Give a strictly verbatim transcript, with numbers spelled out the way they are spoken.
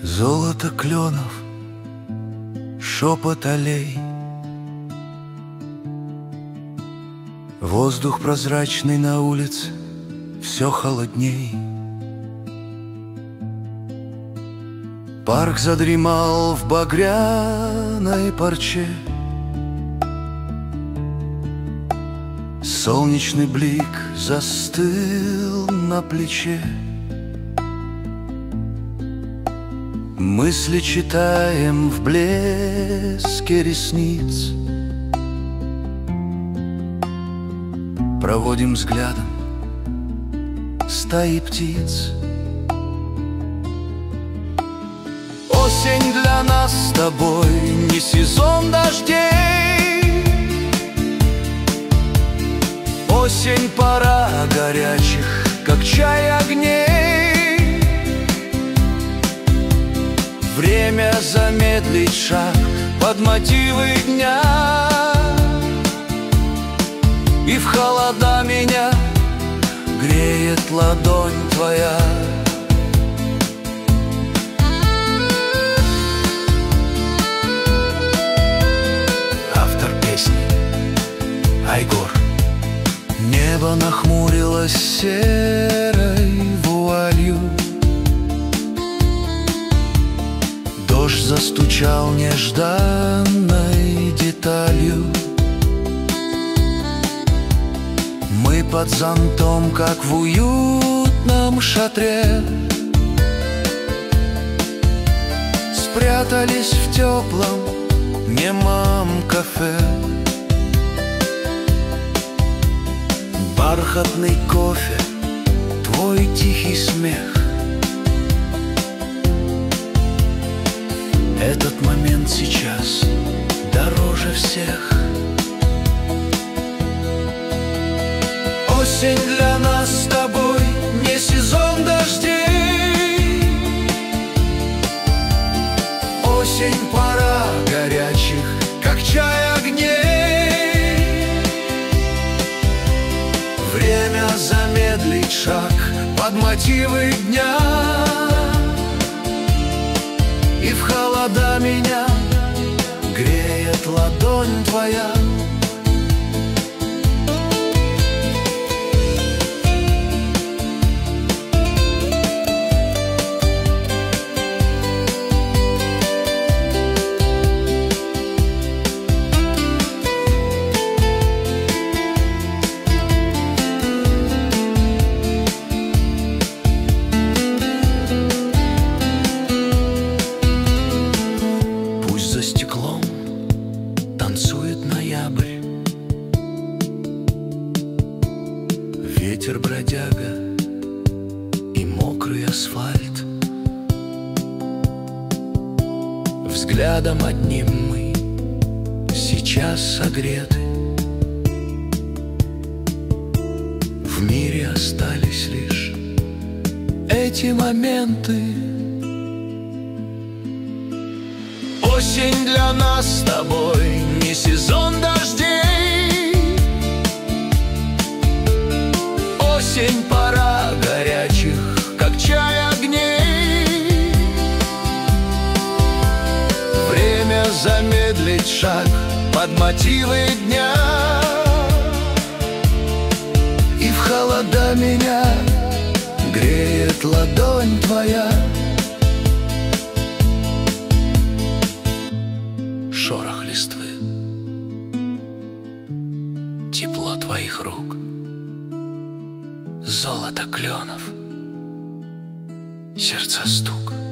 Золото кленов, шепот аллей, воздух прозрачный на улице, все холодней. Парк задремал в багряной парче, солнечный блик застыл на плече. Мысли читаем в блеске ресниц, проводим взглядом стаи птиц. Осень для нас с тобой не сезон дождей, осень — пора горячих, как чай, огней. Время замедлить шаг под мотивы дня, и в холода меня греет ладонь твоя. Автор песни Айгор. Небо нахмурилось серой вуалью, дождь застучал нежданной деталью. Мы под зонтом, как в уютном шатре, спрятались в теплом немом кафе. Бархатный кофе, твой тихий смех, этот момент сейчас дороже всех. Осень для нас с тобой не сезон дождей, осень — пора горячих, как чай, огней. Время замедлить шаг под мотивы дня, и в холода меня греет ладонь твоя. Ветер бродяга и мокрый асфальт, взглядом одним мы сейчас согреты. В мире остались лишь эти моменты. Осень для нас с тобой не сезон дождей, осень — пора горячих, как чай, огней. Время замедлить шаг под мотивы дня, и в холода меня греет ладонь твоя. Шорох листвы, тепло твоих рук, золото кленов, сердца стук.